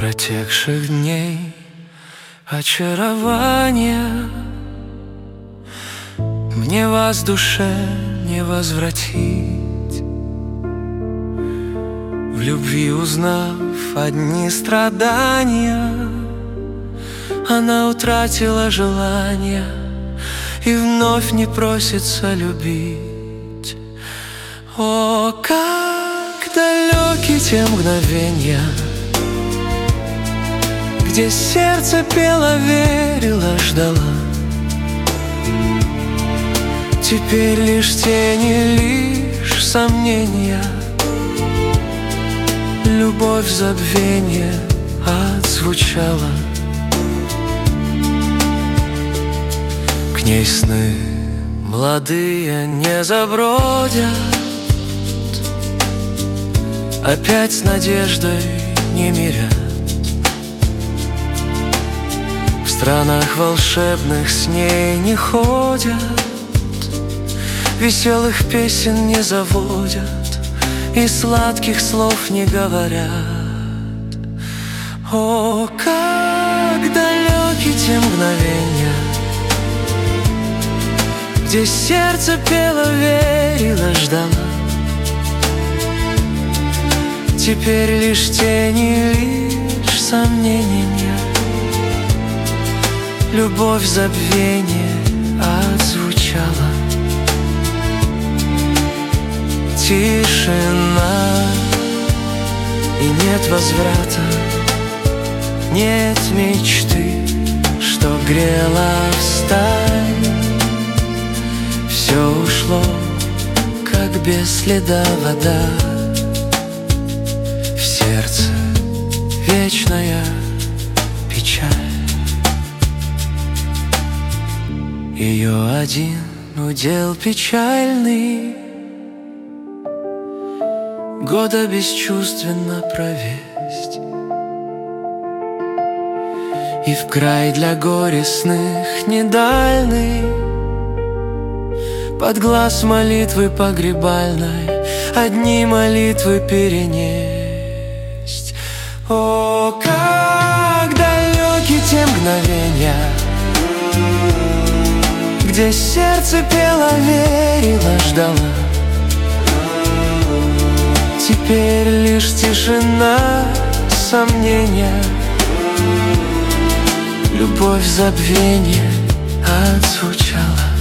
протекших дней очарования. Мне вас душе не возвратить, в любви узнав одни страдания. Она утратила желание и вновь не просится любить. О, как далеки те мгновенья, где сердце пело, верило, ждало. Теперь лишь тени, лишь сомнения, любовь забвения отзвучала. К ней сны молодые не забродят, опять с надеждой не мирят. В странах волшебных с ней не ходят, веселых песен не заводят и сладких слов не говорят. О, как далеки те мгновенья, где сердце пело, верило, ждало. Теперь лишь тени, лишь сомнения, любовь забвения отзвучала. Тишина, и нет возврата, нет мечты, что грела встань. Все ушло, как без следа вода, в сердце вечная печаль. Ее один удел печальный, года бесчувственно провесть, и в край для горестных недальный, под глаз молитвы погребальной одни молитвы перенесть. О, как далеки те мгновенья, где сердце пело, верило, ждало. Теперь лишь тишина, сомнения, любовь забвения отзвучала.